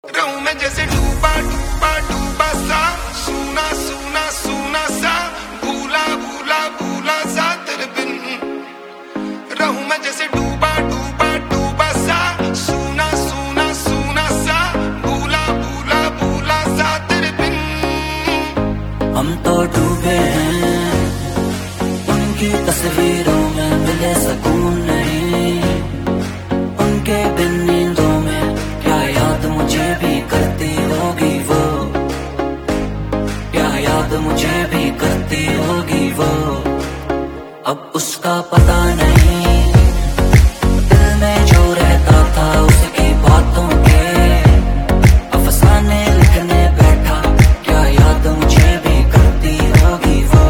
रहूं मैं जैसे डूबा डूबा डूबा सा, सूना सूना सूना सा, भूला भूला भूला सा तेरे बिन। रहूं मैं जैसे डूबा डूबा डूबा सा, सूना सूना सूना सा, भूला भूला भूला सा तेरे बिन। हम तो डूबे हैं उनकी तस्वीरों में, मिले सुकून नहीं उनके बिन नींदों में। क्या याद मुझे भी करती होगी वो, क्या याद मुझे भी करती होगी वो। अब उसका पता नहीं दिल में जो रहता था उसकी बातों के अफसाने लिखने बैठा। क्या याद मुझे भी करती होगी वो,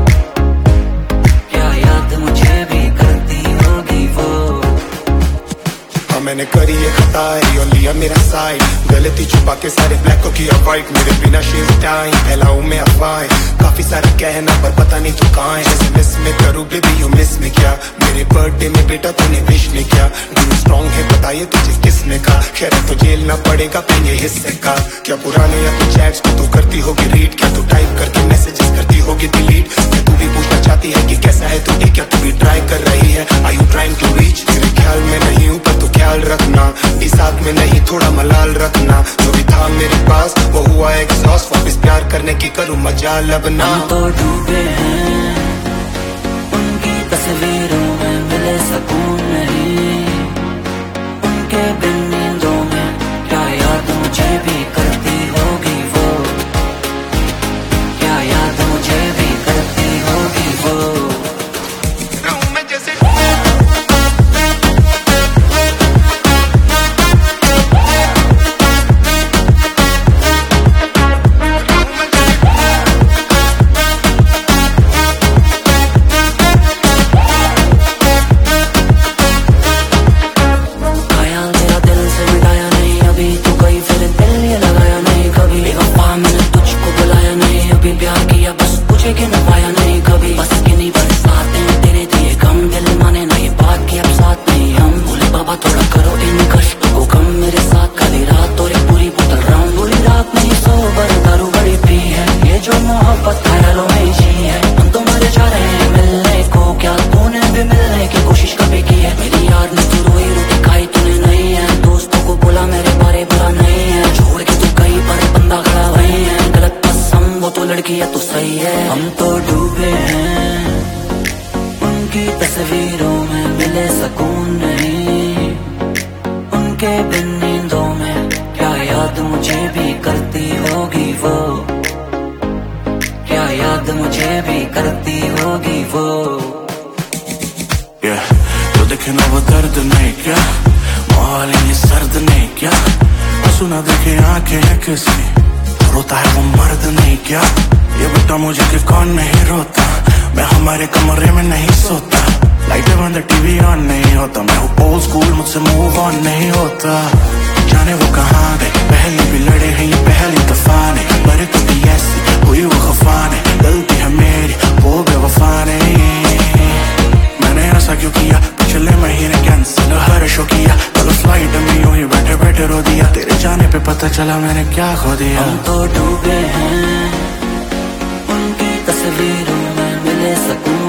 क्या याद मुझे भी करती होगी वो। हाँ मैंने करी ये खताई और लिया मेरा साइड, गलती छुपा के सारे ब्लैक को किया वाइट। मेरे बिना शेव टाइम फैलाऊं मैं अफवाहें, काफी सारा कहना पर पता नहीं तू कहाँ है। जैसे मिस में करूँ बेबी यू मिस में क्या, मेरे बर्थडे में बेटा तूने विश नहीं किया। तू स्ट्रॉन्ग है बताइए तुझे किसने कहा, खैर तो जेल ना पड़ेगा पेंगे हिस्से का। क्या पुराने अपने चैट्स को तू करती होगी रीड, क्या तू टाइप करके मैसेजेस करती होगी डिलीट। क्या तू भी पूछना चाहती है कि कैसा है तू, क्या तू भी ट्राई कर रही है, are you trying to reach. तेरे ख्याल में नहीं हूँ पर तू ख्याल रखना, इस साथ में नहीं थोड़ा मलाल रखना। जो भी था मेरे पास वो हुआ एग्जॉस्ट, वापस प्यार करने की करूँ मजाल अब ना। हम तो डूबे हैं उनकी तस्वीरों में, मिले सुकून नहीं उनके बिन नींदों में। क्या याद मुझे भी करती होगी वो, क्या याद मुझे भी करती होगी वो। रहूं मैं जैसे प्यार किया बस पूछे कि न पाया नहीं कभी। बस की नहीं बरसातें तेरे दिए गम, दिल माने नहीं बात की अब साथ नहीं हम। बोले बाबा थोड़ा करो इन कष्टों को कम, मेरे साथ खाली रात और एक पूरी बोतल राउंड। पूरी रात नहीं सोबर दारू बड़ी पी है, ये जो मोहब्बत ख्यालों में जी है। हम तो मरे जा रहे हैं मिलने को, क्या तूने भी मिलने की कोशिश कभी की है। मेरी याद में तू रोई रोटी खाई तूने नहीं है, दोस्तों को बोला मेरे बारे बुरा नहीं है। छोड़ के तू कहीं पर बंदा खड़ा वही है, गलत वो तो लड़की है तो सही है। हम तो डूबे हैं उनकी तस्वीरों में, मिले सुकून नहीं उनके बिन नींदों में। क्या याद मुझे भी करती होगी वो, क्या याद मुझे भी करती होगी वो। जो देखे ना वो दर्द नहीं क्या, माहौल ये सर्द नहीं क्या। आंसू ना देखे आंखें हैं किसी, रोता है वो मर्द नहीं क्या। ये बता मुझे कि कौन नहीं रोता, मैं हमारे कमरे में नहीं सोता। लाइटें बंद टीवी ऑन नहीं होता, मैं हूँ ओल्ड स्कूल मुझसे मूव ऑन नहीं होता। जाने वो कहाँ गए, पहले भी लड़े हैं ये पहली दफा नहीं। पर कभी ऐसी हुई वो खफा नहीं, गलती है मेरी वो बेवफा नहीं। मैंने ऐसा क्यों किया, पिछले महीने कैंसिल हर शो किया। कल फ्लाइट में यूं ही बैठे बैठे रो दिया, तेरे जाने पे पता चला मैंने क्या खो दिया। हम तो डूबे हैं उनकी तस्वीरों में, मिले सुकून